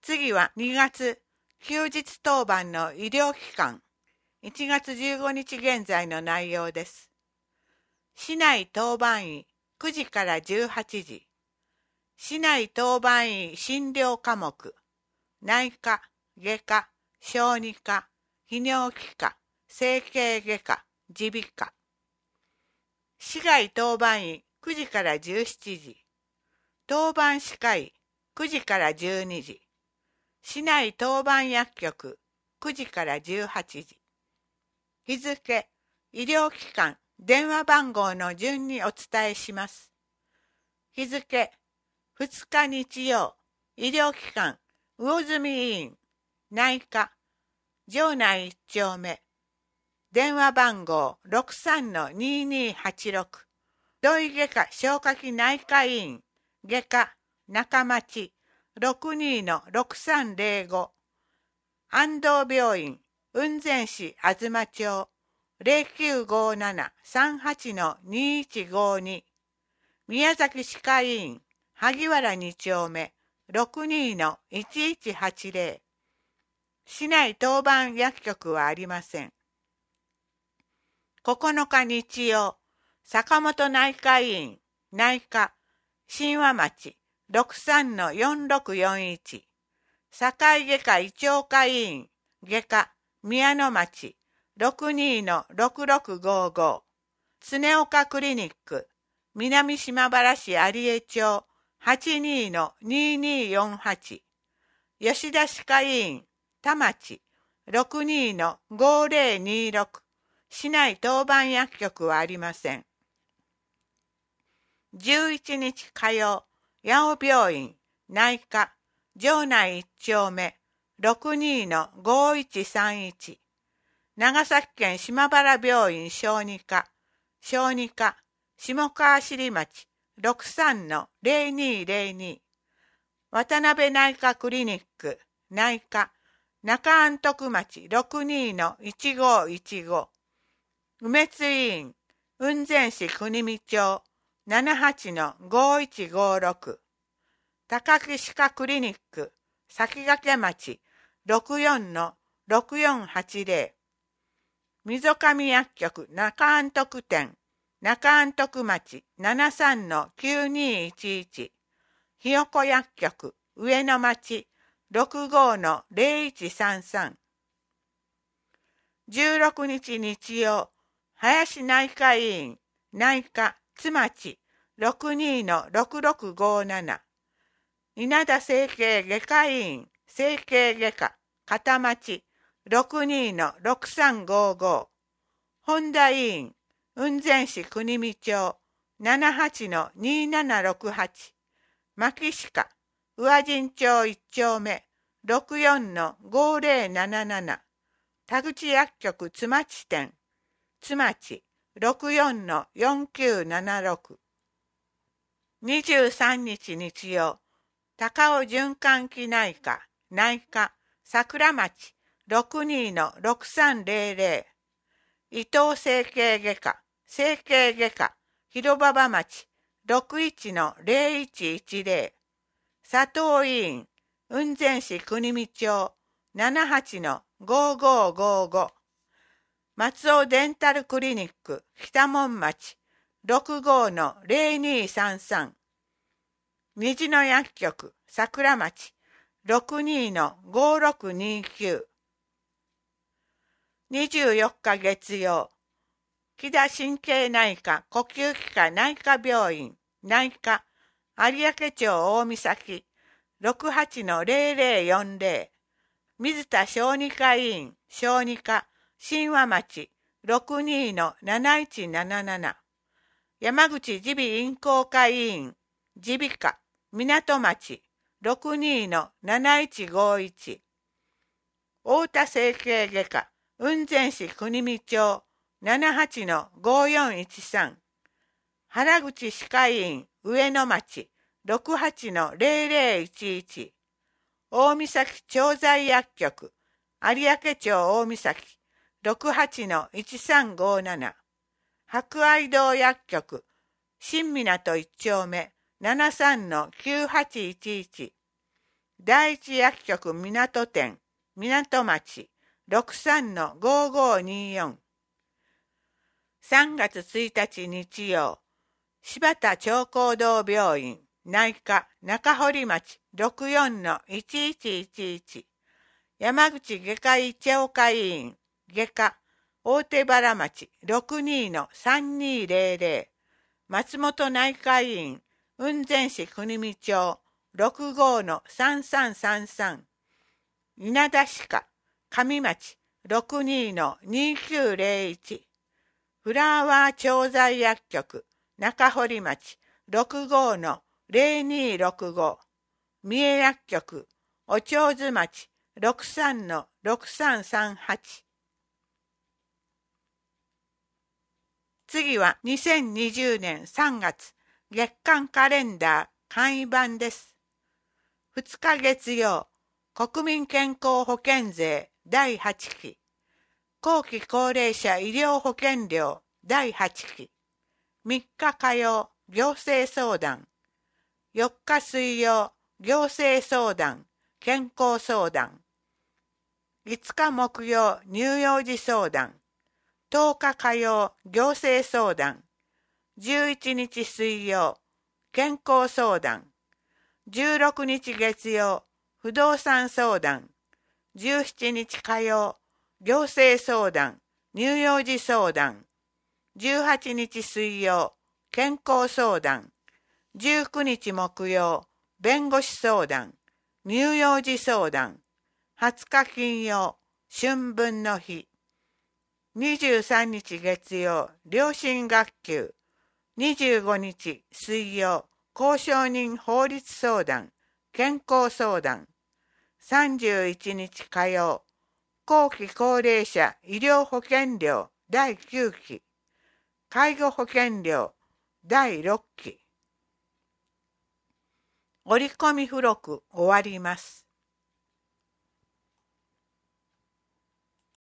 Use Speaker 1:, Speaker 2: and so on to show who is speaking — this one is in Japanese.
Speaker 1: 次は2月、休日当番の医療機関、1月15日現在の内容です。市内当番医9時から18時。市内当番医診療科目、内科、外科、小児科、泌尿器科、整形外科、耳鼻科。市外当番医9時から17時。当番歯科医9時から12時。市内当番薬局9時から18時。日付、医療機関、電話番号の順にお伝えします。日付、2日日曜、医療機関、魚住医院、内科、城内1丁目。電話番号 63-2286。土井外科消化器内科医院、外科、中町 62-6305。安藤病院、雲仙市東町 0957-38-2152。宮崎歯科医院、萩原2丁目 62-1180。市内当番薬局はありません。9日日曜、坂本内科医院、内科、新和町 63-4641。境外科胃腸科医院、外科、宮野町 62-6655。常岡クリニック、南島原市有江町 82-2248。吉田歯科医院、田町 62-5026。市内当番薬局はありません。11日火曜、八尾病院、内科、城内1丁目 62-5131。長崎県島原病院小児科、下川尻町 63-0202。渡辺内科クリニック、内科、中安徳町 62-1515。梅津医院、雲仙市国見町 78-5156。高木歯科クリニック、先駆町 64-6480。溝上薬局中安徳店、中安徳町 73-9211。ひよこ薬局上野町 65-0133。16日日曜、林内科医院、内科、津町 62-6657。稲田整形外科医院、整形外科、片町 62-6355。本田医院、雲仙市国見町 78-2768。牧歯科、宇和神町1丁目 64-5077。田口薬局津町店、津町 64-4976。23日日曜、高尾循環器内科、内科、桜町 62-6300。伊藤整形外科、広場場町 61-0110。佐藤医院、雲仙市国見町 78-5555。松尾デンタルクリニック、北門町 65-0233。虹の薬局、桜町 62-5629。24日月曜、木田神経内科呼吸器科内科病院、内科、有明町大岬 68-0040。水田小児科医院、小児科、新和町 62-7177。山口耳鼻咽喉科医院、耳鼻科、港町 62-7151。太田整形外科、雲仙市国見町 78-5413。原口歯科医院、上野町 68-0011。大岬調剤薬局、有明町大岬 68-1357。博愛堂薬局、新港1丁目 73-9811。 第一薬局港店、港町、63-5524。3月1日日曜、柴田長江堂病院、内科、中堀町、64-1111。山口外科医調会員、外科、大手原町、62-3200。松本内科医院、雲仙市国見町、65-3333。稲田歯科、上町、62-2901。フラワー調剤薬局、中堀町、65-0265。三重薬局、お長津町、63-6338。次は2020年3月月間カレンダー簡易版です。2日月曜、国民健康保険税第8期、後期高齢者医療保険料第8期、3日火曜、行政相談、4日水曜、行政相談、健康相談、5日木曜、乳幼児相談、10日火曜、行政相談、11日水曜、健康相談、16日月曜、不動産相談、17日火曜、行政相談、乳幼児相談、18日水曜、健康相談、19日木曜、弁護士相談、乳幼児相談、20日金曜、春分の日、23日月曜、良心学級、25日水曜、公証人法律相談、健康相談、31日火曜、後期高齢者医療保険料第9期、介護保険料第6期。折り込み付録終わります。